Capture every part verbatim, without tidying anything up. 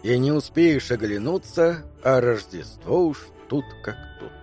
И не успеешь оглянуться, а Рождество уж тут как тут.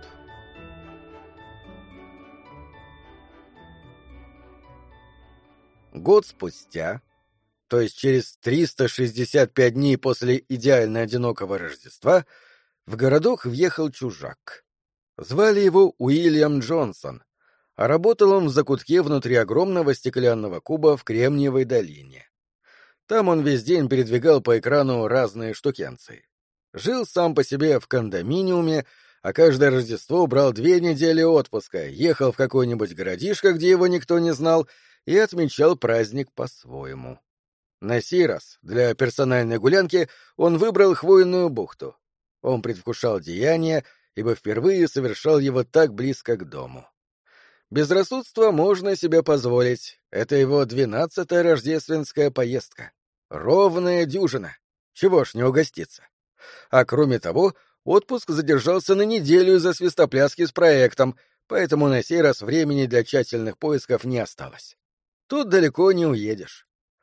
Год спустя, то есть через триста шестьдесят пять дней после идеально одинокого Рождества, в городок въехал чужак. Звали его Уильям Джонсон, а работал он в закутке внутри огромного стеклянного куба в Кремниевой долине. Там он весь день передвигал по экрану разные штукенции. Жил сам по себе в кондоминиуме, а каждое Рождество брал две недели отпуска, ехал в какой-нибудь городишко, где его никто не знал, и отмечал праздник по-своему. На сей раз для персональной гулянки он выбрал Хвойную бухту. Он предвкушал деяние, ибо впервые совершал его так близко к дому. Безрассудство можно себе позволить. Это его двенадцатая рождественская поездка. Ровная дюжина. Чего ж не угоститься. А кроме того, отпуск задержался на неделю из-за свистопляски с проектом, поэтому на сей раз времени для тщательных поисков не осталось. Тут далеко не уедешь.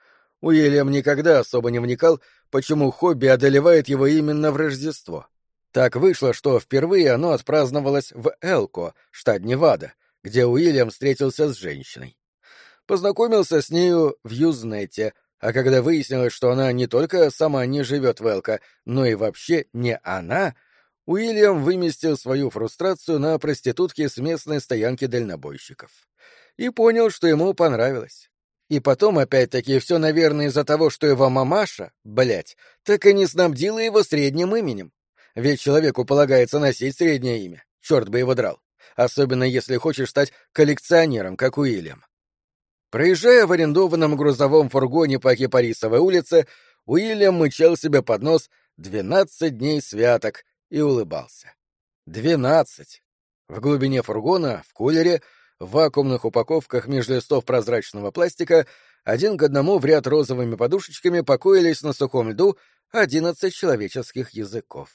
Уильям никогда особо не вникал, почему хобби одолевает его именно в Рождество. Так вышло, что впервые оно отпраздновалось в Элко, штат Невада, где Уильям встретился с женщиной. Познакомился с нею в Юзнете, а когда выяснилось, что она не только сама не живет в Элко, но и вообще не она, Уильям выместил свою фрустрацию на проститутке с местной стоянки дальнобойщиков. И понял, что ему понравилось. И потом, опять-таки, все, наверное, из-за того, что его мамаша, блядь, так и не снабдила его средним именем. Ведь человеку полагается носить среднее имя, черт бы его драл. Особенно если хочешь стать коллекционером, как Уильям. Проезжая в арендованном грузовом фургоне по Кипарисовой улице, Уильям мычал себе под нос двенадцать дней святок и улыбался. Двенадцать! В глубине фургона, в кулере, в вакуумных упаковках меж листов прозрачного пластика, один к одному в ряд розовыми подушечками покоились на сухом льду одиннадцать человеческих языков.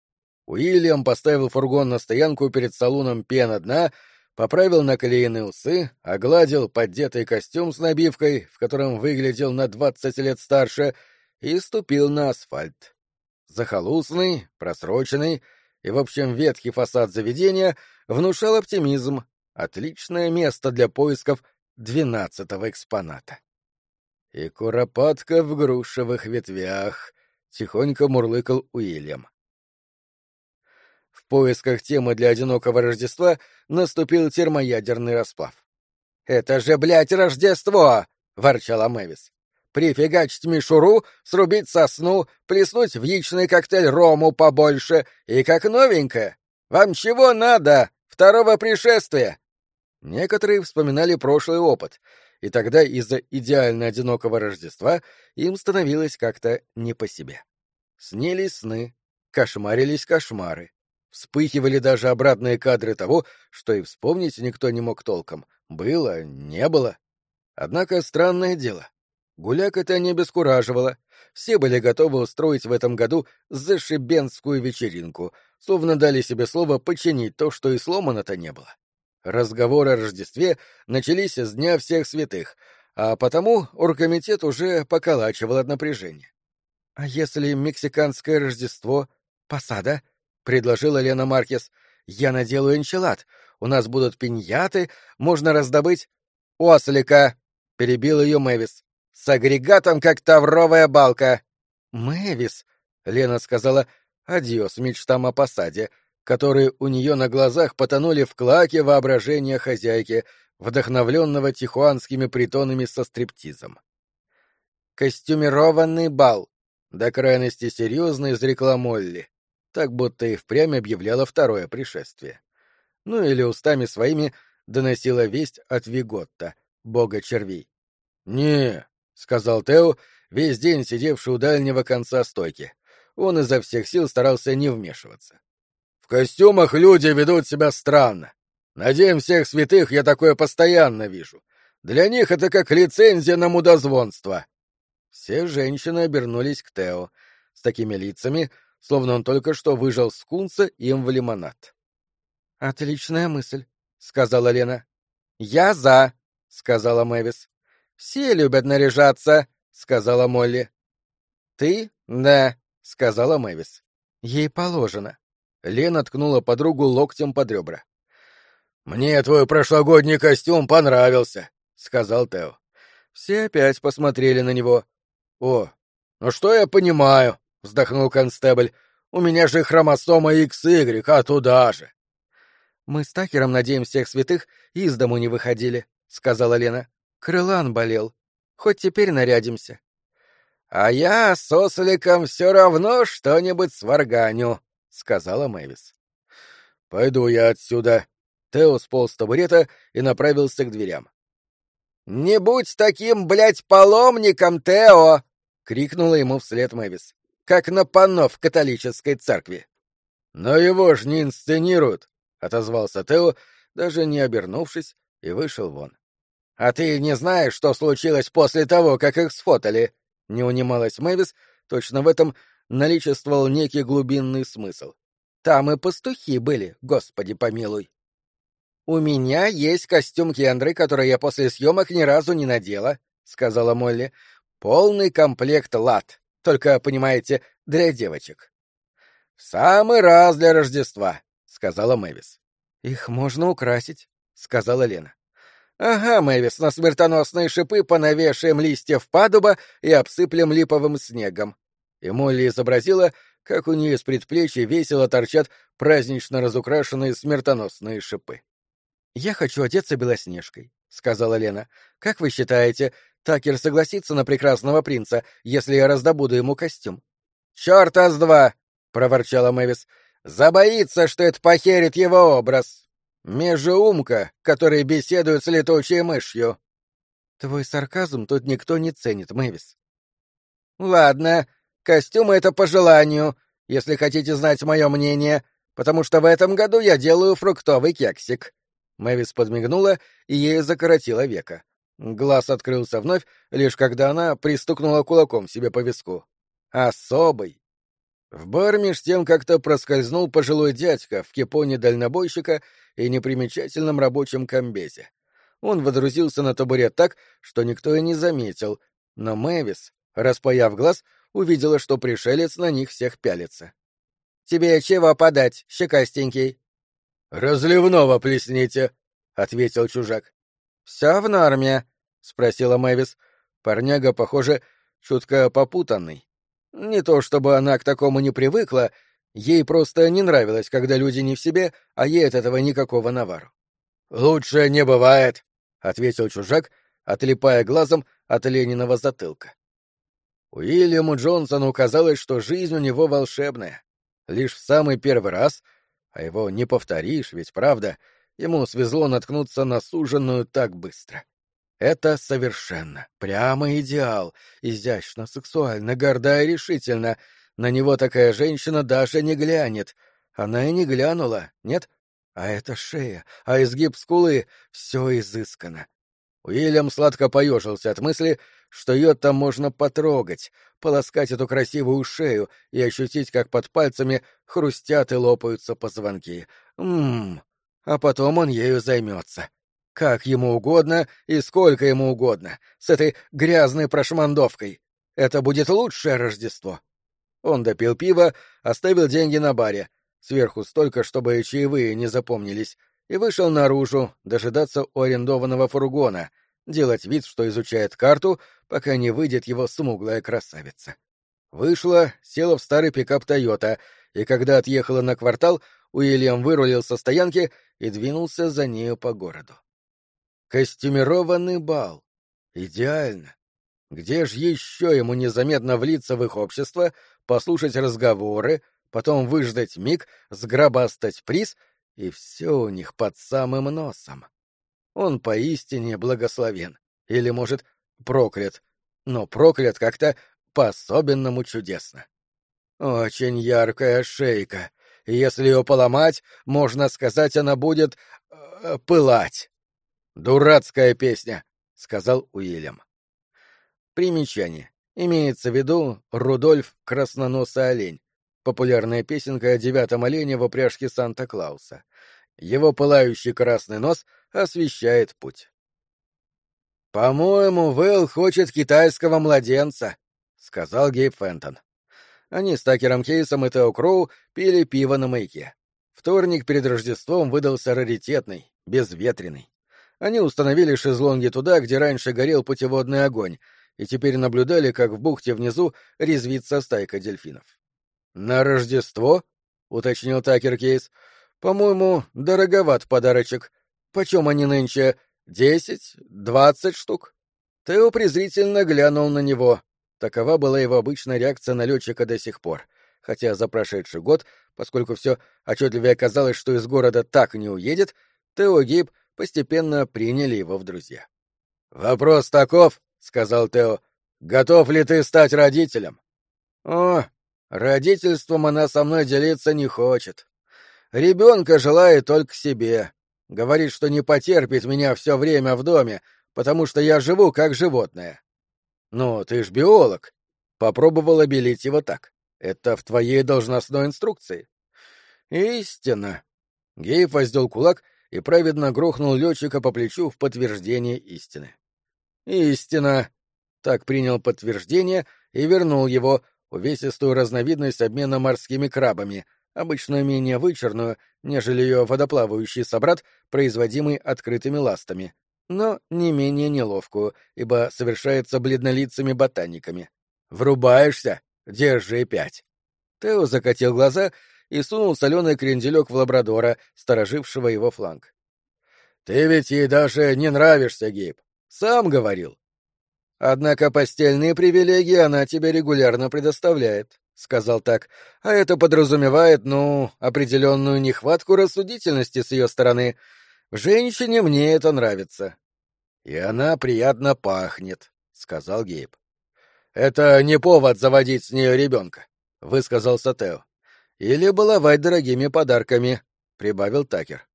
Уильям поставил фургон на стоянку перед салоном пена дна, поправил наклеенные усы, огладил поддетый костюм с набивкой, в котором выглядел на двадцать лет старше, и ступил на асфальт. Захолустный, просроченный и, в общем, ветхий фасад заведения внушал оптимизм. Отличное место для поисков двенадцатого экспоната. И куропатка в грушевых ветвях, — тихонько мурлыкал Уильям. В поисках темы для одинокого Рождества наступил термоядерный расплав. — Это же, блядь, Рождество! — ворчала Мэвис. — Прифигачить мишуру, срубить сосну, плеснуть в яичный коктейль рому побольше и как новенькое. Вам чего надо? Второго пришествия! Некоторые вспоминали прошлый опыт, и тогда из-за идеально одинокого Рождества им становилось как-то не по себе. Снились сны, кошмарились кошмары. Вспыхивали даже обратные кадры того, что и вспомнить никто не мог толком. Было, не было. Однако странное дело. Гуляк это не обескураживало. Все были готовы устроить в этом году зашибенскую вечеринку, словно дали себе слово починить то, что и сломано-то не было. Разговоры о Рождестве начались с Дня всех святых, а потому оргкомитет уже поколачивал от напряжения. — А если мексиканское Рождество — посада? — предложила Лена Маркес. — Я наделаю энчилад. У нас будут пиньяты, можно раздобыть... — Ослика! — перебил ее Мэвис. — С агрегатом, как тавровая балка. — Мэвис! — Лена сказала адьос мечтам о посаде, которые у нее на глазах потонули в клаке воображения хозяйки, вдохновленного тихуанскими притонами со стриптизом. «Костюмированный бал», — до крайности серьезно изрекла Молли, так будто и впрямь объявляла второе пришествие. Ну или устами своими доносила весть от Виготта, бога червей. «Не», — сказал Тео, весь день сидевший у дальнего конца стойки. Он изо всех сил старался не вмешиваться. В костюмах люди ведут себя странно. На День всех святых я такое постоянно вижу. Для них это как лицензия на мудозвонство. Все женщины обернулись к Тео с такими лицами, словно он только что выжал скунса им в лимонад. — Отличная мысль, — сказала Лена. — Я за, — сказала Мэвис. — Все любят наряжаться, — сказала Молли. — Ты? Да, — сказала Мэвис. «Ей положено». Лена ткнула подругу локтем под ребра. «Мне твой прошлогодний костюм понравился», — сказал Тео. Все опять посмотрели на него. «О, ну что я понимаю», — вздохнул констебль. «У меня же хромосома икс игрек, а туда же». «Мы с Такером, надеем всех святых, из дому не выходили», — сказала Лена. «Крылан болел. Хоть теперь нарядимся». «А я с осликом все равно что-нибудь сварганю», — сказала Мэвис. «Пойду я отсюда». Тео сполз с табурета и направился к дверям. «Не будь таким, блядь, паломником, Тео!» — крикнула ему вслед Мэвис. «Как на панно в католической церкви». «Но его ж не инсценируют», — отозвался Тео, даже не обернувшись, и вышел вон. «А ты не знаешь, что случилось после того, как их сфотали?» — не унималась Мэвис, точно в этом наличествовал некий глубинный смысл. «Там и пастухи были, господи помилуй». «У меня есть костюм Кендры, который я после съемок ни разу не надела», — сказала Молли. «Полный комплект лад, только, понимаете, для девочек». «В самый раз для Рождества», — сказала Мэвис. «Их можно украсить», — сказала Лена. «Ага, Мэвис, на смертоносные шипы понавешаем листьев падуба и обсыплем липовым снегом». И Молли изобразила, как у нее из предплечья весело торчат празднично разукрашенные смертоносные шипы. «Я хочу одеться Белоснежкой», — сказала Лена. «Как вы считаете, Такер согласится на прекрасного принца, если я раздобуду ему костюм?» «Чёрта с два!» — проворчала Мэвис. «Забоится, что это похерит его образ. Межеумка, который беседует с летучей мышью». «Твой сарказм тут никто не ценит, Мэвис». «Ладно, костюмы — это по желанию, если хотите знать мое мнение, потому что в этом году я делаю фруктовый кексик». Мэвис подмигнула, и ей закоротило веко. Глаз открылся вновь, лишь когда она пристукнула кулаком себе по виску. «Особый!» В бар меж тем как-то проскользнул пожилой дядька в кепоне дальнобойщика и непримечательном рабочем комбезе. Он водрузился на табурет так, что никто и не заметил, но Мэвис, распаяв глаз, увидела, что пришелец на них всех пялится. «Тебе чего подать, щекастенький?» «Разливного плесните», — ответил чужак. «Все в норме?» — спросила Мэвис. Парняга, похоже, чутко попутанный. Не то чтобы она к такому не привыкла, ей просто не нравилось, когда люди не в себе, а ей от этого никакого навару. «Лучше не бывает», — ответил чужак, отлипая глазом от Лениного затылка. Уильяму Джонсону казалось, что жизнь у него волшебная. Лишь в самый первый раз, а его не повторишь, ведь правда, ему свезло наткнуться на суженую так быстро. Это совершенно, прямо идеал, изящно, сексуально, горда и решительно. На него такая женщина даже не глянет. Она и не глянула, нет? А это шея, а изгиб скулы — все изысканно. Уильям сладко поежился от мысли, что ее там можно потрогать, полоскать эту красивую шею и ощутить, как под пальцами хрустят и лопаются позвонки. Ммм, а потом он ею займется. Как ему угодно и сколько ему угодно, с этой грязной прошмандовкой. Это будет лучшее Рождество. Он допил пиво, оставил деньги на баре, сверху столько, чтобы чаевые не запомнились, и вышел наружу дожидаться у арендованного фургона, делать вид, что изучает карту, пока не выйдет его смуглая красавица. Вышла, села в старый пикап «Тойота», и когда отъехала на квартал, Уильям вырулил со стоянки и двинулся за нею по городу. Костюмированный бал. Идеально. Где ж еще ему незаметно влиться в их общество, послушать разговоры, потом выждать миг, сгробастать приз, и все у них под самым носом. Он поистине благословен. Или, может, проклят. Но проклят как-то по-особенному чудесно. Очень яркая шейка. И если ее поломать, можно сказать, она будет э, пылать. «Дурацкая песня», — сказал Уильям. Примечание. Имеется в виду Рудольф Красноносый олень, популярная песенка о девятом олене в упряжке Санта-Клауса. Его пылающий красный нос освещает путь. «По-моему, Вэл хочет китайского младенца», — сказал Гейб Фентон. Они с Такером Кейсом и Тео Кроу пили пиво на маяке. Вторник перед Рождеством выдался раритетный, безветренный. Они установили шезлонги туда, где раньше горел путеводный огонь, и теперь наблюдали, как в бухте внизу резвится стайка дельфинов. «На Рождество?» — уточнил Такер Кейс. «По-моему, дороговат подарочек. Почем они нынче? Десять? Двадцать штук?» Тео презрительно глянул на него. Такова была его обычная реакция на летчика до сих пор, хотя за прошедший год, поскольку все отчетливее казалось, что из города так не уедет, Тео и Гейб постепенно приняли его в друзья. «Вопрос таков», — сказал Тео, — «готов ли ты стать родителем?» «О, родительством она со мной делиться не хочет. Ребенка желает только себе. Говорит, что не потерпит меня все время в доме, потому что я живу как животное». «Ну, ты ж биолог». Попробовал обелить его так. «Это в твоей должностной инструкции». «Истина». Гейб воздел кулак и праведно грохнул летчика по плечу в подтверждение истины. «Истина». Так принял подтверждение и вернул его, увесистую разновидность обмена морскими крабами, обычно менее вычурную, нежели ее водоплавающий собрат, производимый открытыми ластами, но не менее неловкую, ибо совершается бледнолицами ботаниками. «Врубаешься? Держи пять». Тео закатил глаза и сунул соленый кренделек в лабрадора, сторожившего его фланг. «Ты ведь ей даже не нравишься, Гейб. Сам говорил». «Однако постельные привилегии она тебе регулярно предоставляет», — сказал так, — «а это подразумевает, ну, определенную нехватку рассудительности с ее стороны. В женщине мне это нравится». «И она приятно пахнет», — сказал Гейб. «Это не повод заводить с нее ребенка», — высказался Тео. «Или баловать дорогими подарками», — прибавил Такер.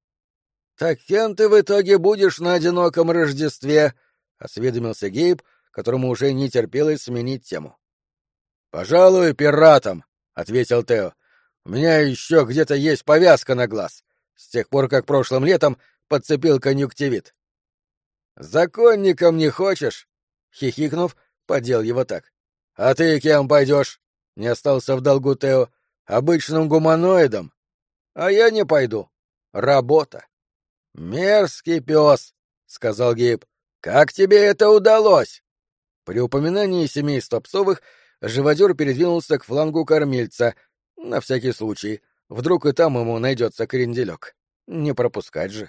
«Так кем ты в итоге будешь на одиноком Рождестве?» — осведомился Гейб, которому уже не терпелось сменить тему. «Пожалуй, пиратом», — ответил Тео. «У меня еще где-то есть повязка на глаз, с тех пор, как прошлым летом подцепил конъюнктивит». «Законником не хочешь?» — хихикнув, подел его так. «А ты кем пойдешь?» — не остался в долгу Тео. «Обычным гуманоидом». «А я не пойду. Работа». «Мерзкий пес», — сказал Гейб. «Как тебе это удалось?» При упоминании семейства Псовых живодер передвинулся к флангу кормильца. На всякий случай. Вдруг и там ему найдется кренделек. Не пропускать же.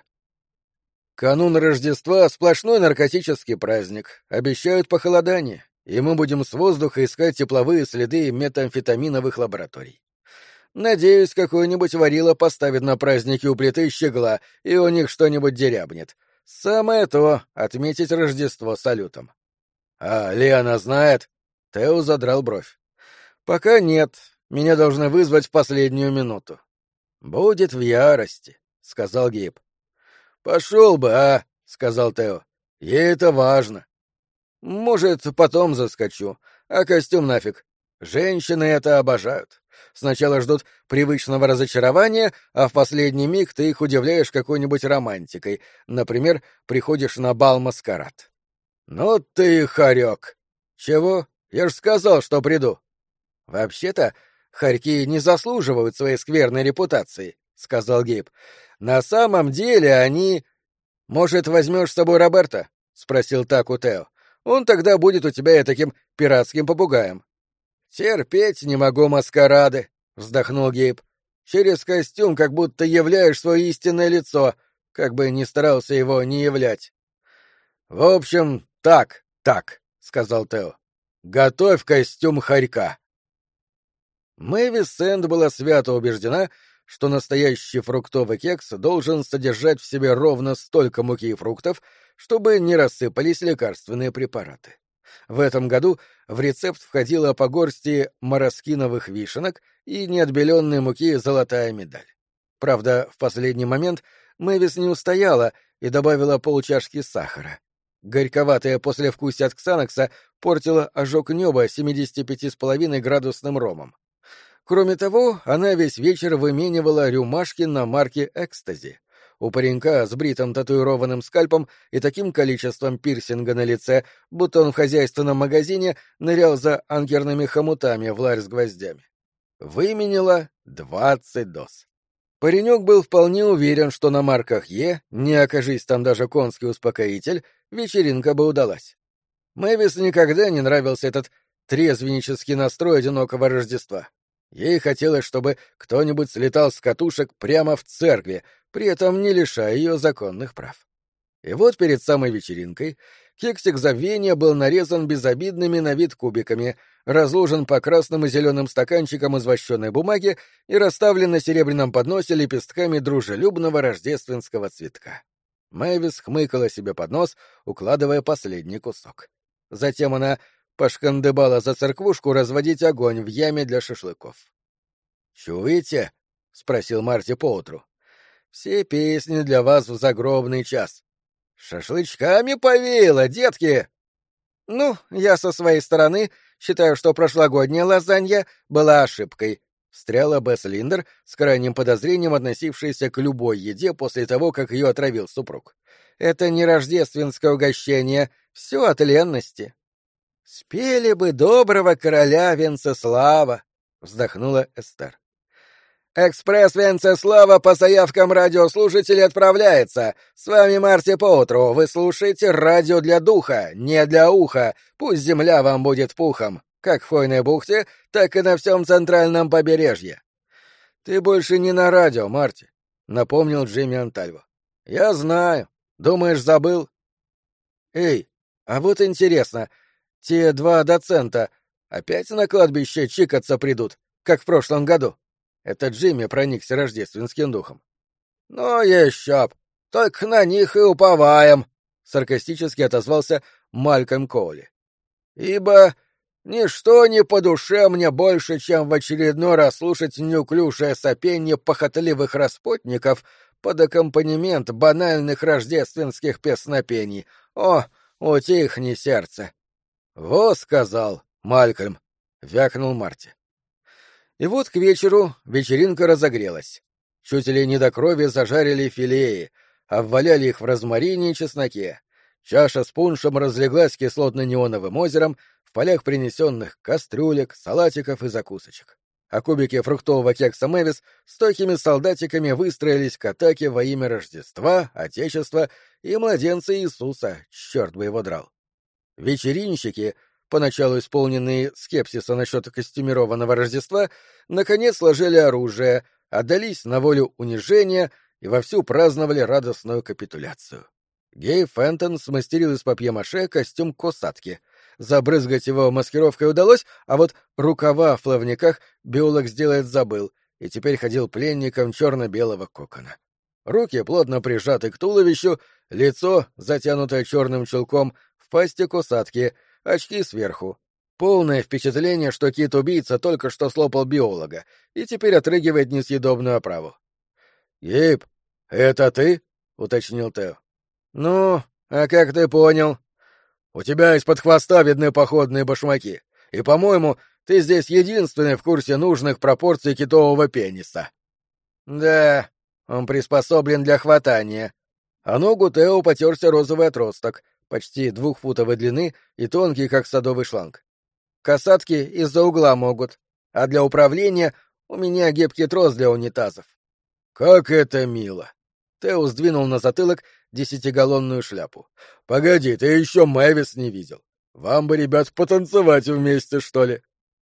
Канун Рождества — сплошной наркотический праздник. Обещают похолодание, и мы будем с воздуха искать тепловые следы метамфетаминовых лабораторий. Надеюсь, какой-нибудь варила поставит на праздники у плиты щегла, и у них что-нибудь дерябнет. Самое то — отметить Рождество салютом. — А Лена знает? — Тео задрал бровь. — Пока нет. Меня должны вызвать в последнюю минуту. — Будет в ярости, — сказал Гейб. — Пошел бы, а, — сказал Тео. — Ей это важно. — Может, потом заскочу. А костюм нафиг. Женщины это обожают. Сначала ждут привычного разочарования, а в последний миг ты их удивляешь какой-нибудь романтикой. Например, приходишь на бал-маскарад. — Ну ты хорек. — Чего? Я ж сказал, что приду. — Вообще-то, хорьки не заслуживают своей скверной репутации, — сказал Гейб. — На самом деле они... — Может, возьмешь с собой Роберта? — спросил Таку Тео. — Он тогда будет у тебя и таким пиратским попугаем. — Терпеть не могу маскарады, — вздохнул Гейб. — Через костюм как будто являешь свое истинное лицо, как бы ни старался его не являть. — В общем, так, так, — сказал Тео. — Готовь костюм хорька. Мэвис Сэнд была свято убеждена, что настоящий фруктовый кекс должен содержать в себе ровно столько муки и фруктов, чтобы не рассыпались лекарственные препараты. В этом году в рецепт входило по горсти мороскиновых вишенок и неотбеленной муки золотая медаль. Правда, в последний момент Мэвис не устояла и добавила полчашки сахара. Горьковатое послевкусие от ксанокса портило ожог неба семьдесят пять и пять десятых градусным ромом. Кроме того, она весь вечер выменивала рюмашки на марке «Экстази». у паренька с бритым татуированным скальпом и таким количеством пирсинга на лице, будто он в хозяйственном магазине нырял за анкерными хомутами в ларь с гвоздями. Выменила двадцать доз. Паренек был вполне уверен, что на марках Е, не окажись там даже конский успокоитель, вечеринка бы удалась. Мэвис никогда не нравился этот трезвеннический настрой одинокого Рождества. Ей хотелось, чтобы кто-нибудь слетал с катушек прямо в церкви, при этом не лишая ее законных прав. И вот перед самой вечеринкой кексик забвения был нарезан безобидными на вид кубиками, разложен по красным и зеленым стаканчикам из вощеной бумаги и расставлен на серебряном подносе лепестками дружелюбного рождественского цветка. Мэвис хмыкала себе под нос, укладывая последний кусок. Затем она пошкандыбала за церквушку разводить огонь в яме для шашлыков. «Чуете?» — спросил Марти поутру. «Все песни для вас в загробный час. Шашлычками повеяло, детки!» «Ну, я со своей стороны считаю, что прошлогодняя лазанья была ошибкой», — встряла Бесс Линдер с крайним подозрением, относившейся к любой еде после того, как ее отравил супруг. «Это не рождественское угощение, все от ленности». «Спели бы доброго короля Венцеслава», — вздохнула Эстер. «Экспресс Венцеслава по заявкам радиослушателей отправляется. С вами Марти Поутру. Вы слушаете радио для духа, не для уха. Пусть земля вам будет пухом, как в Хвойной бухте, так и на всем центральном побережье». «Ты больше не на радио, Марти», — напомнил Джимми Антальво. «Я знаю. Думаешь, забыл?» «Эй, а вот интересно, те два доцента опять на кладбище чикаться придут, как в прошлом году?» Это Джимми проникся рождественским духом. «Ну еще б! Только на них и уповаем!» — саркастически отозвался Малькольм Коули. «Ибо ничто не по душе мне больше, чем в очередной раз слушать неуклюжее сопенье похотливых распутников под аккомпанемент банальных рождественских песнопений. О, утихни сердце!» «Во, — сказал Малькольм, — вякнул Марти. И вот к вечеру вечеринка разогрелась. Чуть ли не до крови зажарили филеи, обваляли их в розмарине и чесноке. Чаша с пуншем разлеглась кислотно-неоновым озером в полях принесенных кастрюлек, салатиков и закусочек. А кубики фруктового кекса Мэвис стойкими солдатиками выстроились к атаке во имя Рождества, Отечества и младенца Иисуса, черт бы его драл. Вечеринщики, поначалу исполненные скепсиса насчет костюмированного Рождества, наконец сложили оружие, отдались на волю унижения и вовсю праздновали радостную капитуляцию. Гей Фентон смастерил из папье-маше костюм косатки. Забрызгать его маскировкой удалось, а вот рукава в плавниках биолог сделать забыл и теперь ходил пленником черно-белого кокона. Руки плотно прижаты к туловищу, лицо, затянутое черным чулком, в пасти косатки, очки сверху. Полное впечатление, что кит-убийца только что слопал биолога и теперь отрыгивает несъедобную оправу. — Гейб, это ты? — уточнил Тео. — Ну, а как ты понял? — У тебя из-под хвоста видны походные башмаки, и, по-моему, ты здесь единственный в курсе нужных пропорций китового пениса. — Да, он приспособлен для хватания. А ногу Тео потерся розовый отросток, почти двухфутовой длины и тонкий, как садовый шланг. Касатки из-за угла могут, а для управления у меня гибкий трос для унитазов. Как это мило! Тео сдвинул на затылок десятигаллонную шляпу. Погоди, ты еще Мэвис не видел. Вам бы, ребят, потанцевать вместе, что ли?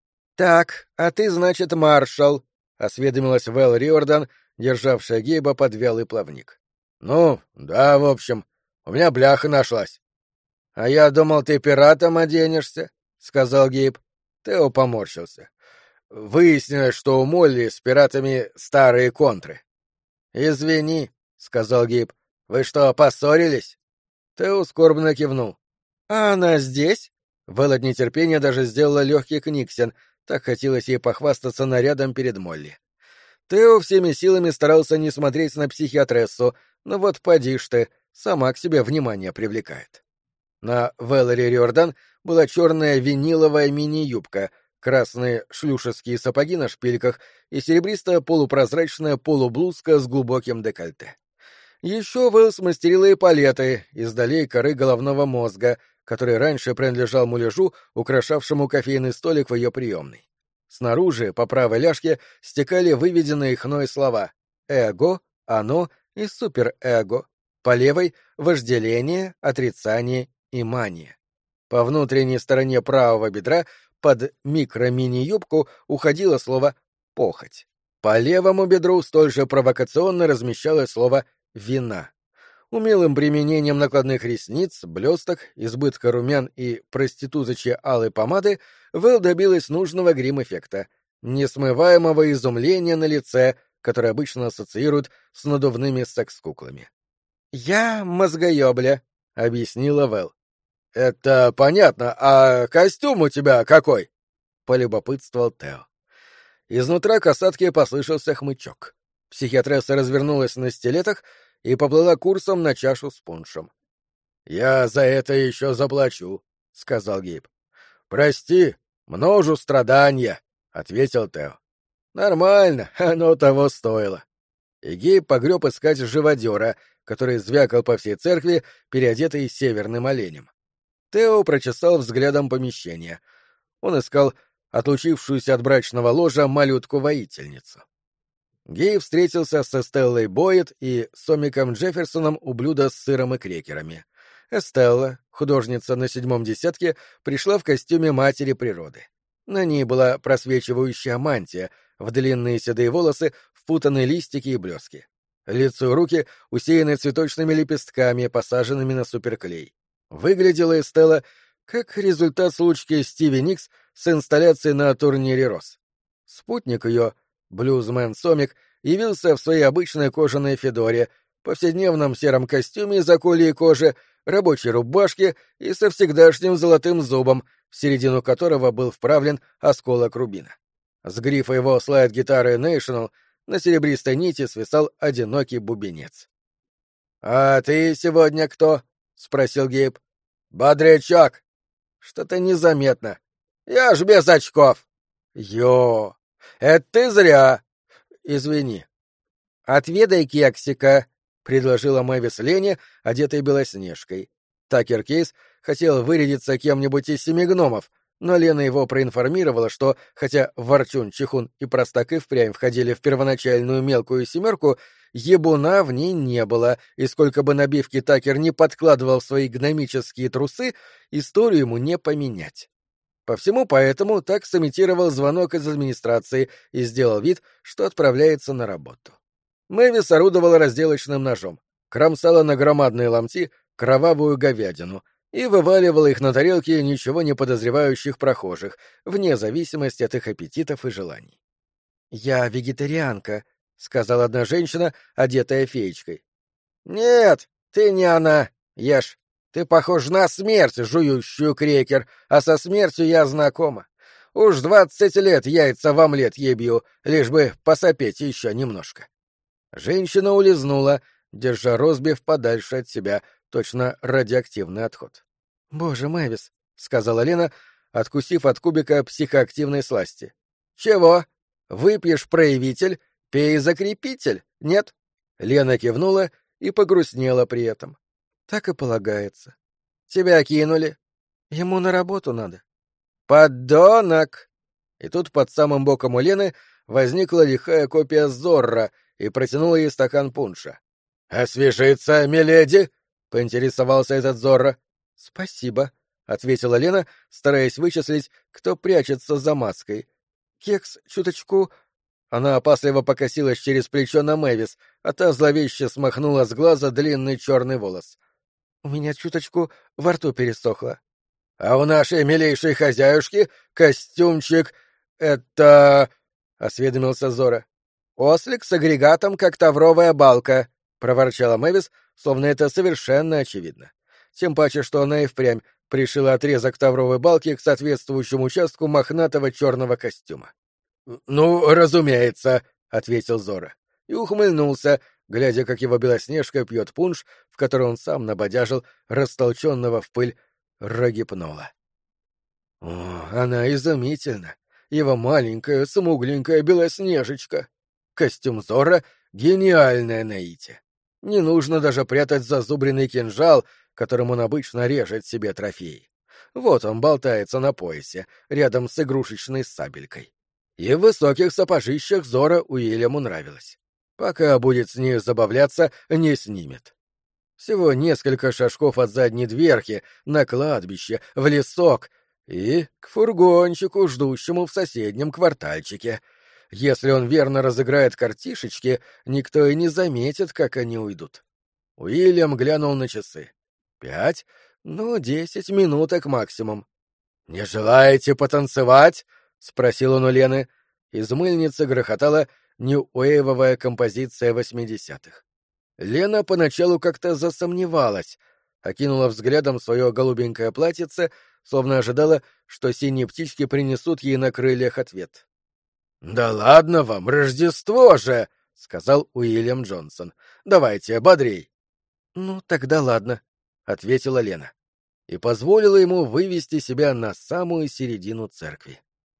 Так, а ты, значит, маршал, — осведомилась Вэл Риордан, державшая Гейба под вялый плавник. Ну, да, в общем, у меня бляха нашлась. — А я думал, ты пиратом оденешься, — сказал Гейб. Тео поморщился. Выяснилось, что у Молли с пиратами старые контры. — Извини, — сказал Гейб. — Вы что, поссорились? Тео скорбно кивнул. — А она здесь? Вэл от нетерпения даже сделала легкий книксен, так хотелось ей похвастаться нарядом перед Молли. Тео всеми силами старался не смотреть на психиатрессу, но вот поди ж ты, сама к себе внимание привлекает. На Вэллори Риордан была черная виниловая мини-юбка, красные шлюшеские сапоги на шпильках и серебристая полупрозрачная полублузка с глубоким декольте. Еще Вэл смастерила эполеты из долей коры головного мозга, который раньше принадлежал муляжу, украшавшему кофейный столик в ее приемной. Снаружи, по правой ляжке, стекали выведенные хной слова «эго», «оно» и «суперэго», по левой — вожделение, отрицание и мания. По внутренней стороне правого бедра под микро-мини-юбку уходило слово «похоть». По левому бедру столь же провокационно размещалось слово «вина». Умелым применением накладных ресниц, блесток, избытка румян и проститузочьей алой помады Вэл добилась нужного грим-эффекта, несмываемого изумления на лице, которое обычно ассоциируют с надувными секс-куклами. «Я мозгоёбля», — объяснила Вэл. «Это понятно, а костюм у тебя какой?» — полюбопытствовал Тео. Изнутра касатки послышался хмычок. Психиатресса развернулась на стилетах и поплыла курсом на чашу с пуншем. — Я за это еще заплачу, — сказал Гейб. — Прости, множу страдания, — ответил Тео. — Нормально, оно того стоило. И Гейб погреб искать живодера, который звякал по всей церкви, переодетый северным оленем. Тео прочесал взглядом помещение. Он искал отлучившуюся от брачного ложа малютку-воительницу. Гей встретился со Эстеллой Бойет и Сомиком Джефферсоном у блюда с сыром и крекерами. Эстелла, художница на седьмом десятке, пришла в костюме матери природы. На ней была просвечивающая мантия, в длинные седые волосы впутаны листики и блески. Лицо и руки усеяны цветочными лепестками, посаженными на суперклей. Выглядела Эстелла как результат случки Стиви Никс с инсталляцией на турнире роз. Спутник ее, блюзмен Сомик, явился в своей обычной кожаной федоре, повседневном сером костюме из акулии кожи, рабочей рубашке и со всегдашним золотым зубом, в середину которого был вправлен осколок рубина. С грифа его слайд-гитары National на серебристой нити свисал одинокий бубенец. — А ты сегодня кто? — спросил Гейб. — Бодрячок. — Что-то незаметно. — Я ж без очков. — Йо! Это ты зря. Извини. — Отведай кексика, — предложила Мэвис Лене, одетой Белоснежкой. Такер Кейс хотел вырядиться кем-нибудь из семи гномов, но Лена его проинформировала, что, хотя Ворчун, Чихун и Простак и впрямь входили в первоначальную мелкую семерку, ебуна в ней не было, и сколько бы набивки Такер не подкладывал в свои гномические трусы, историю ему не поменять. По всему поэтому так сымитировал звонок из администрации и сделал вид, что отправляется на работу. Мэвис орудовала разделочным ножом, кромсала на громадные ломти кровавую говядину и вываливала их на тарелки ничего не подозревающих прохожих, вне зависимости от их аппетитов и желаний. «Я вегетарианка», — сказала одна женщина, одетая феечкой. «Нет, ты не она. Ешь. Ты похож на смерть, жующую крекер, а со смертью я знакома. Уж двадцать лет яйца в омлет ебью, лишь бы посопеть еще немножко». Женщина улизнула, держа ростбиф подальше от себя, точно радиоактивный отход. — Боже, Мэвис, — сказала Лена, откусив от кубика психоактивной сласти. — Чего? Выпьешь проявитель, пей закрепитель, нет? Лена кивнула и погрустнела при этом. — Так и полагается. — Тебя кинули. Ему на работу надо. — Подонок! И тут под самым боком у Лены возникла лихая копия Зорро и протянула ей стакан пунша. — Освежиться, миледи! — поинтересовался этот Зорро. — Спасибо, — ответила Лена, стараясь вычислить, кто прячется за маской. — Кекс чуточку... Она опасливо покосилась через плечо на Мэвис, а та зловеще смахнула с глаза длинный черный волос. — У меня чуточку во рту пересохло. — А у нашей милейшей хозяюшки костюмчик... Это... — осведомился Зорро. — Ослик с агрегатом, как тавровая балка, — проворчала Мэвис, словно это совершенно очевидно. Тем паче, что она и впрямь пришила отрезок тавровой балки к соответствующему участку мохнатого черного костюма. — Ну, разумеется, — ответил Зорро. И ухмыльнулся, глядя, как его Белоснежка пьет пунш, в который он сам набодяжил растолченного в пыль рогипнола. О, она изумительна, его маленькая, смугленькая Белоснежечка. Костюм Зорро — гениальное наитие. Не нужно даже прятать зазубренный кинжал, которым он обычно режет себе трофеи. Вот он болтается на поясе, рядом с игрушечной сабелькой. И в высоких сапожищах Зора Уильяму нравилось. Пока будет с ней забавляться, не снимет. Всего несколько шажков от задней дверки, на кладбище, в лесок и к фургончику, ждущему в соседнем квартальчике. Если он верно разыграет картишечки, никто и не заметит, как они уйдут. Уильям глянул на часы. Пять, ну, десять минуток максимум. — Не желаете потанцевать? — спросил он у Лены. Из мыльницы грохотала нью-уэйвовая композиция восьмидесятых. Лена поначалу как-то засомневалась, окинула взглядом свое голубенькое платьице, словно ожидала, что синие птички принесут ей на крыльях ответ. — Да ладно вам, Рождество же! — сказал Уильям Джонсон. — Давайте, бодрей. — Ну, тогда ладно, — ответила Лена. И позволила ему вывести себя на самую середину церкви.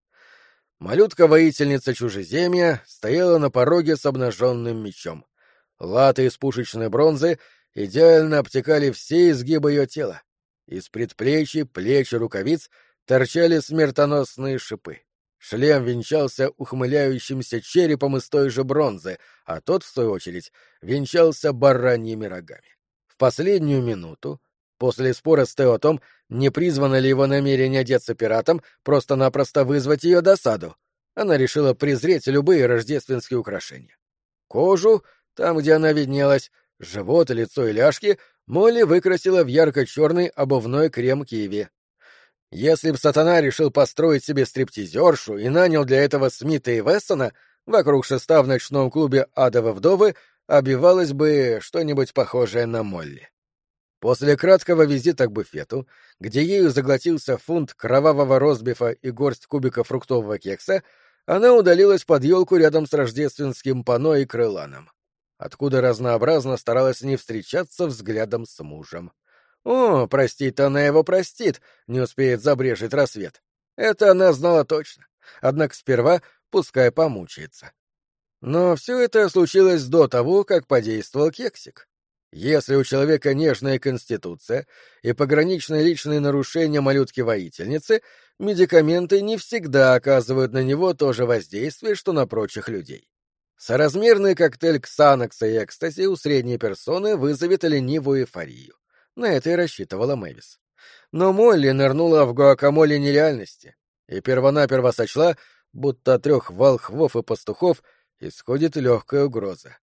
Малютка-воительница чужеземья стояла на пороге с обнаженным мечом. Латы из пушечной бронзы идеально обтекали все изгибы ее тела. Из предплечий, плеч и рукавиц торчали смертоносные шипы. Шлем венчался ухмыляющимся черепом из той же бронзы, а тот, в свою очередь, венчался бараньими рогами. В последнюю минуту, после спора с Тео о том, не призвано ли его намерение одеться пиратом, просто-напросто вызвать ее досаду, она решила презреть любые рождественские украшения. Кожу, там, где она виднелась, живот, лицо и ляжки, Молли выкрасила в ярко-черный обувной крем киви. Если б сатана решил построить себе стриптизершу и нанял для этого Смита и Вессона, вокруг шеста в ночном клубе «Адовы вдовы» обивалось бы что-нибудь похожее на Молли. После краткого визита к буфету, где ею заглотился фунт кровавого ростбифа и горсть кубиков фруктового кекса, она удалилась под елку рядом с рождественским панно и крыланом, откуда разнообразно старалась не встречаться взглядом с мужем. О, простит-то она его простит, не успеет забрежить рассвет. Это она знала точно. Однако сперва пускай помучается. Но все это случилось до того, как подействовал кексик. Если у человека нежная конституция и пограничные личные нарушения малютки-воительницы, медикаменты не всегда оказывают на него то же воздействие, что на прочих людей. Соразмерный коктейль ксанокса и экстази у средней персоны вызовет ленивую эйфорию. На это и рассчитывала Мэвис. Но Молли нырнула в гуакамоле нереальности и первонаперво сочла, будто от трех волхвов и пастухов исходит легкая угроза.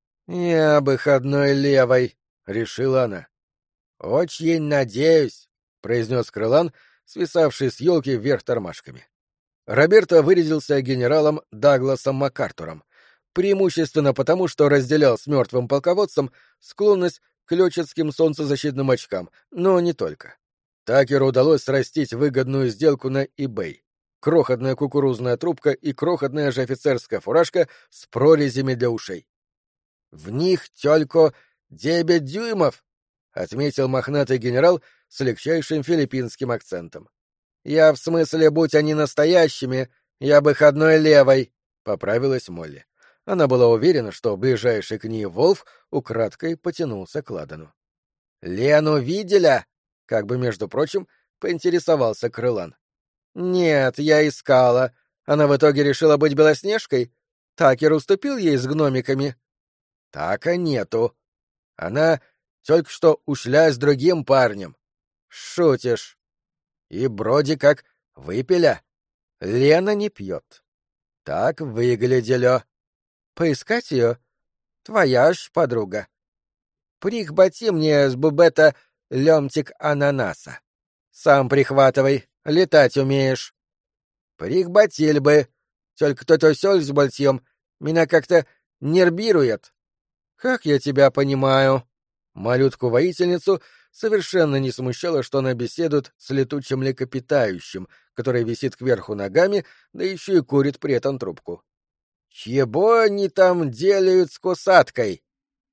«Я бы ходной левой», — решила она. «Очень надеюсь», — произнес Крылан, свисавший с елки вверх тормашками. Роберто вырядился генералом Дагласом МакАртуром, преимущественно потому, что разделял с мертвым полководцем склонность к летчицким солнцезащитным очкам, но не только. Такеру удалось срастить выгодную сделку на eBay. Крохотная кукурузная трубка и крохотная же офицерская фуражка с прорезями для ушей. «В них тёлько девять дюймов», — отметил мохнатый генерал с легчайшим филиппинским акцентом. «Я в смысле, будь они настоящими, я бы ходной левой», — поправилась Молли. Она была уверена, что ближайший к ней Волф украдкой потянулся к ладану. «Лену видели?» — как бы, между прочим, поинтересовался Крылан. «Нет, я искала. Она в итоге решила быть Белоснежкой? Такер уступил ей с гномиками?» «Так-а нету. Она только что ушла с другим парнем». «Шутишь?» «И вроде как выпила. Лена не пьет». «Так выглядело». «Поискать ее? Твоя ж подруга. Прихвати мне с бубета лемтик ананаса. Сам прихватывай, летать умеешь». «Прихватил бы. Только кто-то сёль с бальтьем меня как-то нервирует». «Как я тебя понимаю?» Малютку-воительницу совершенно не смущало, что она беседует с летучим млекопитающим, который висит кверху ногами, да еще и курит при этом трубку. «Чего они там делают с косаткой?»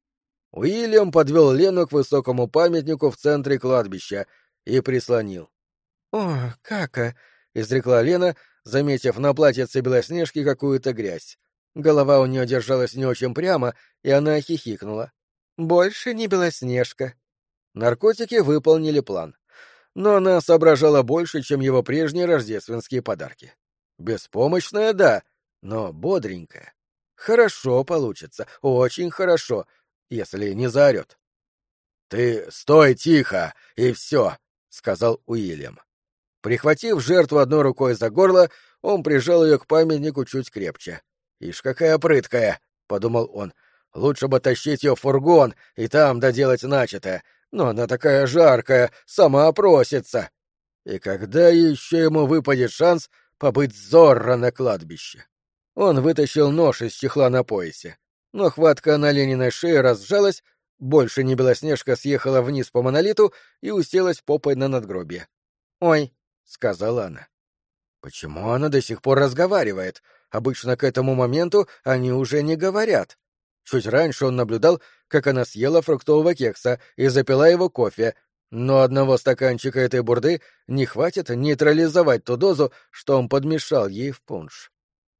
Уильям подвел Лену к высокому памятнику в центре кладбища и прислонил. «О, кака!» — изрекла Лена, заметив на платьице Белоснежки какую-то грязь. Голова у нее держалась не очень прямо, и она хихикнула. Больше не Белоснежка. Наркотики выполнили план. Но она соображала больше, чем его прежние рождественские подарки. Беспомощная, да, но бодренькая. Хорошо получится, очень хорошо, если не заорет. — Ты стой тихо, и все, — сказал Уильям. Прихватив жертву одной рукой за горло, он прижал ее к памятнику чуть крепче. «Ишь, какая прыткая!» — подумал он. «Лучше бы тащить ее в фургон и там доделать начатое. Но она такая жаркая, сама просится!» И когда еще ему выпадет шанс побыть Зорро на кладбище? Он вытащил нож из чехла на поясе. Но хватка на Лениной шее разжалась, больше не Белоснежка съехала вниз по монолиту и уселась попой на надгробие. «Ой», — сказала она. Почему она до сих пор разговаривает? Обычно к этому моменту они уже не говорят. Чуть раньше он наблюдал, как она съела фруктового кекса и запила его кофе, но одного стаканчика этой бурды не хватит нейтрализовать ту дозу, что он подмешал ей в пунш.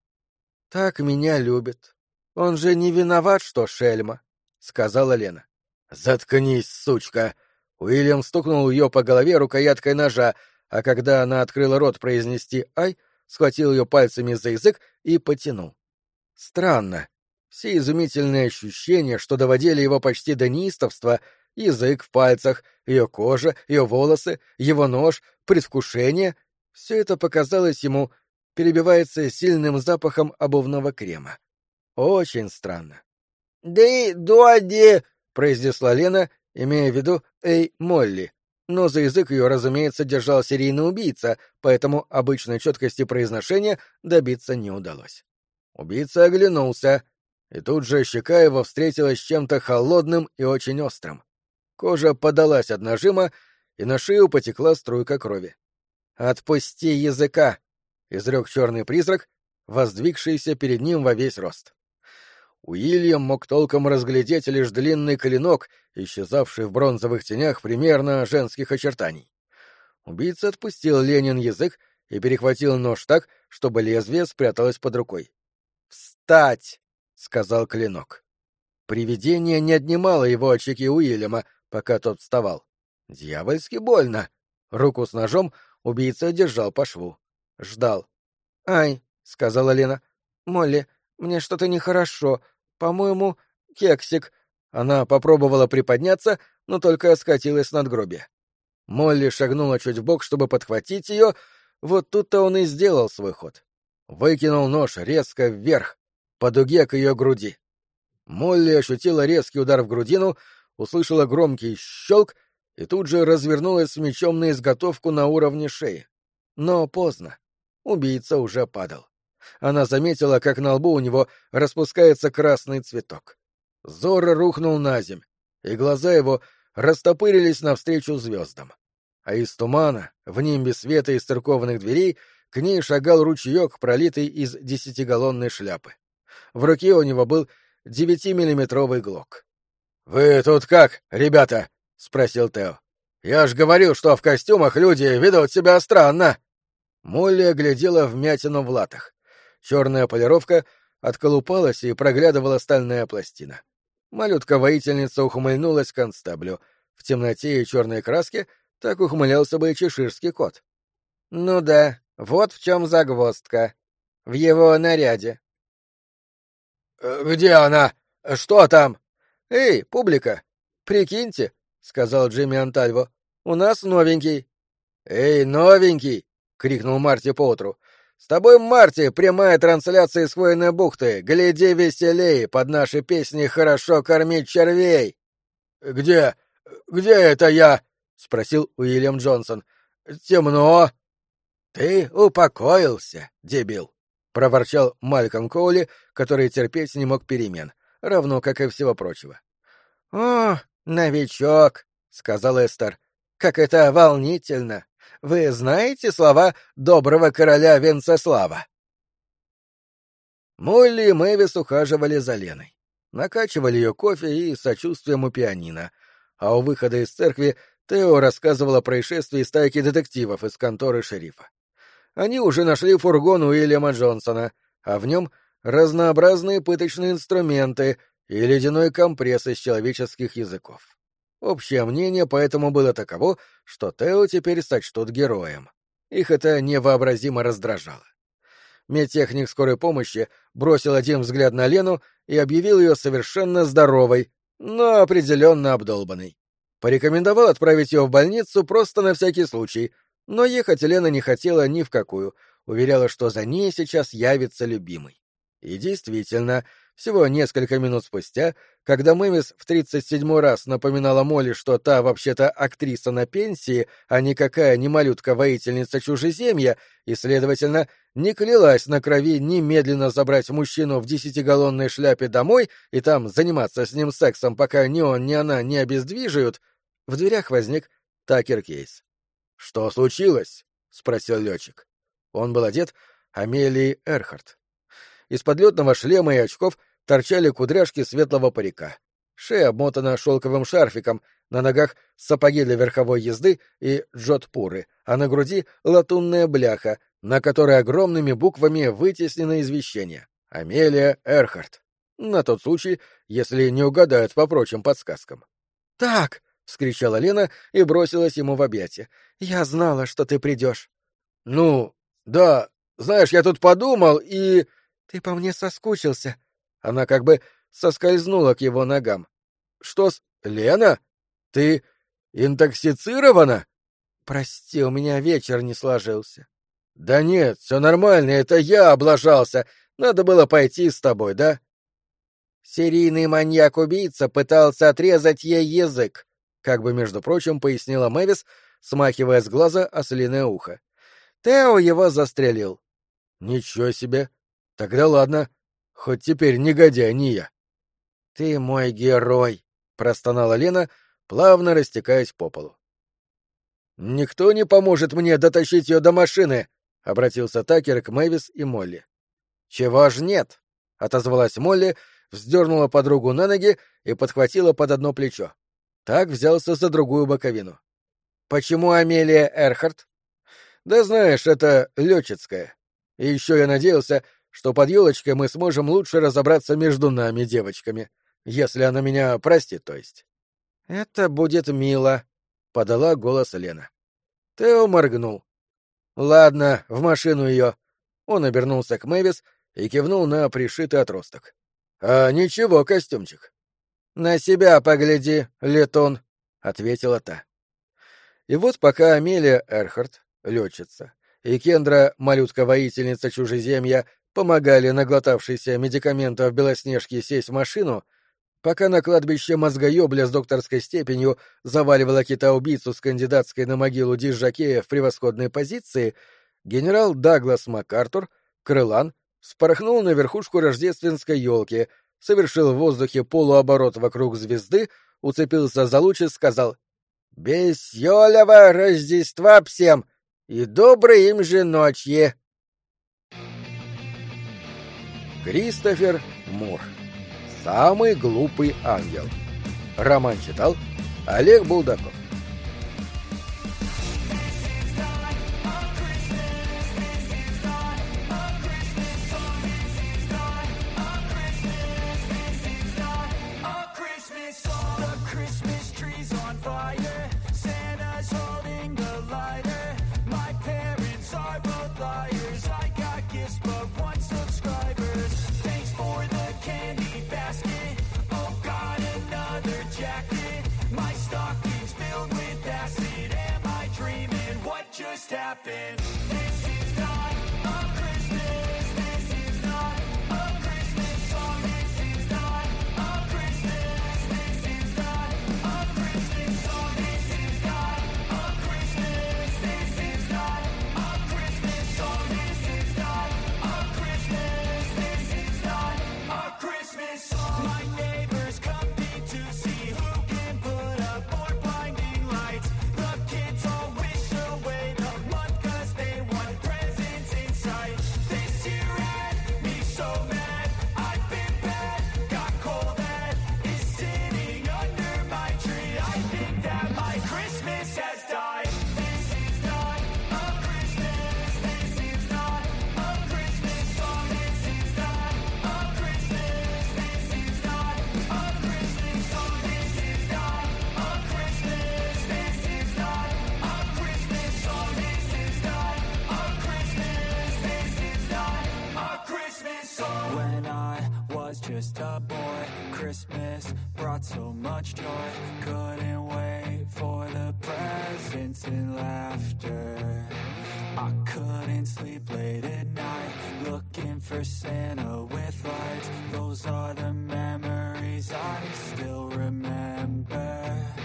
«Так меня любит. Он же не виноват, что шельма», — сказала Лена. «Заткнись, сучка!» Уильям стукнул ее по голове рукояткой ножа, а когда она открыла рот произнести «ай», схватил ее пальцами за язык и потянул. Странно. Все изумительные ощущения, что доводили его почти до неистовства, язык в пальцах, ее кожа, ее волосы, его нож, предвкушение — все это показалось ему, перебивается сильным запахом обувного крема. Очень странно. «Ды, Доди!» — произнесла Лена, имея в виду «Эй, Молли». Но за язык ее, разумеется, держал серийный убийца, поэтому обычной четкости произношения добиться не удалось. Убийца оглянулся, и тут же щека его встретилась с чем-то холодным и очень острым. Кожа подалась от нажима, и на шею потекла струйка крови. «Отпусти языка!» — изрек черный призрак, воздвигшийся перед ним во весь рост. Уильям мог толком разглядеть лишь длинный клинок, исчезавший в бронзовых тенях примерно женских очертаний. Убийца отпустил Ленин язык и перехватил нож так, чтобы лезвие спряталось под рукой. «Встать!» — сказал клинок. Привидение не отнимало его от щеки Уильяма, пока тот вставал. Дьявольски больно. Руку с ножом убийца держал по шву. Ждал. «Ай!» — сказала Лена. «Молли, мне что-то нехорошо. По-моему, кексик». Она попробовала приподняться, но только скатилась с надгробия. Молли шагнула чуть вбок, чтобы подхватить ее. Вот тут-то он и сделал свой ход. Выкинул нож резко вверх, по дуге к ее груди. Молли ощутила резкий удар в грудину, услышала громкий щелк и тут же развернулась с мечом на изготовку на уровне шеи. Но поздно. Убийца уже падал. Она заметила, как на лбу у него распускается красный цветок. Зорро рухнул на земь, и глаза его растопырились навстречу звездам. А из тумана, в нимбе света из церковных дверей, к ней шагал ручеек, пролитый из десятигаллонной шляпы. В руке у него был девятимиллиметровый глок. — Вы тут как, ребята? — спросил Тео. — Я ж говорил, что в костюмах люди ведут себя странно. Молли оглядела вмятину в латах. Черная полировка отколупалась и проглядывала стальная пластина. Малютка-воительница ухмыльнулась констеблю. В темноте и черной краске так ухмылялся бы и чеширский кот. — Ну да, вот в чем загвоздка. В его наряде. — Где она? Что там? — Эй, публика, прикиньте, — сказал Джимми Антальво, — у нас новенький. — Эй, новенький! — крикнул Марти поутру. — С тобой, Марти, прямая трансляция из Хвойной бухты. Гляди веселей, под наши песни хорошо кормить червей. — Где? Где это я? — спросил Уильям Джонсон. — Темно. — Ты упокоился, дебил, — проворчал Малькольм Коули, который терпеть не мог перемен, равно как и всего прочего. — О, новичок, — сказал Эстер. — Как это волнительно! Вы знаете слова доброго короля Венцеслава? Молли и Мэвис ухаживали за Леной. Накачивали ее кофе и сочувствием у пианино. А у выхода из церкви Тео рассказывал о происшествии стайки детективов из конторы шерифа. Они уже нашли фургон Уильяма Джонсона, а в нем разнообразные пыточные инструменты и ледяной компресс из человеческих языков. Общее мнение поэтому было таково, что Тео теперь сочтут героем. Их это невообразимо раздражало. Медтехник скорой помощи бросил один взгляд на Лену и объявил ее совершенно здоровой, но определенно обдолбанной. Порекомендовал отправить ее в больницу просто на всякий случай, но ехать Лена не хотела ни в какую, уверяла, что за ней сейчас явится любимый. И действительно, всего несколько минут спустя, когда Мэвис в тридцать седьмой раз напоминала Молли, что та вообще-то актриса на пенсии, а никакая не малютка-воительница чужеземья, и, следовательно, не клялась на крови немедленно забрать мужчину в десятигаллонной шляпе домой и там заниматься с ним сексом, пока ни он, ни она не обездвиживают, в дверях возник Такер Кейс. «Что случилось?» — спросил летчик. Он был одет Амелией Эрхарт. Из-под летного шлема и очков торчали кудряшки светлого парика. Шея обмотана шелковым шарфиком, на ногах сапоги для верховой езды и джодпуры, а на груди латунная бляха, на которой огромными буквами вытеснено извещение «Амелия Эрхарт». На тот случай, если не угадают по прочим подсказкам. «Так!» — вскричала Лена и бросилась ему в объятия. «Я знала, что ты придешь». «Ну, да, знаешь, я тут подумал и...» «Ты по мне соскучился». Она как бы соскользнула к его ногам. «Что с... Лена? Ты интоксицирована?» «Прости, у меня вечер не сложился». «Да нет, все нормально, это я облажался. Надо было пойти с тобой, да?» «Серийный маньяк-убийца пытался отрезать ей язык», как бы, между прочим, пояснила Мэвис, смахивая с глаза ослиное ухо. «Тео его застрелил». «Ничего себе! Тогда ладно, хоть теперь негодяй не я». «Ты мой герой», — простонала Лена, плавно растекаясь по полу. «Никто не поможет мне дотащить ее до машины», — обратился Такер к Мэвис и Молли. «Чего ж нет?» — отозвалась Молли, вздернула подругу на ноги и подхватила под одно плечо. Так взялся за другую боковину. «Почему Амелия Эрхарт?» «Да знаешь, это летчицкая. И еще я надеялся, что под елочкой мы сможем лучше разобраться между нами, девочками, если она меня простит, то есть». «Это будет мило», — подала голос Лена. Тео моргнул. «Ладно, в машину ее». Он обернулся к Мэвис и кивнул на пришитый отросток. «А ничего, костюмчик». «На себя погляди, летун», — ответила та. И вот пока Амелия Эрхарт, летчица, и Кендра, малютка-воительница чужеземья, помогали наглотавшейся медикаментов Белоснежке сесть в машину, пока на кладбище мозгоёбля с докторской степенью заваливала кита-убийцу с кандидатской на могилу дизжокея в превосходной позиции, генерал Даглас МакАртур, крылан, вспорхнул на верхушку рождественской елки, совершил в воздухе полуоборот вокруг звезды, уцепился за луч и сказал «Весёлого Рождества всем и доброй им же ночи!» Кристофер Мур. Самый глупый ангел. Роман читал Олег Булдаков. Happen. This is not a Christmas. This is not a Christmas song. This is not a Christmas. This is not a Christmas song. This is not a Christmas. This is not a Christmas song. just a boy. Christmas brought so much joy. Couldn't wait for the presents and laughter. I couldn't sleep late at night, looking for Santa with lights. Those are the memories I still remember.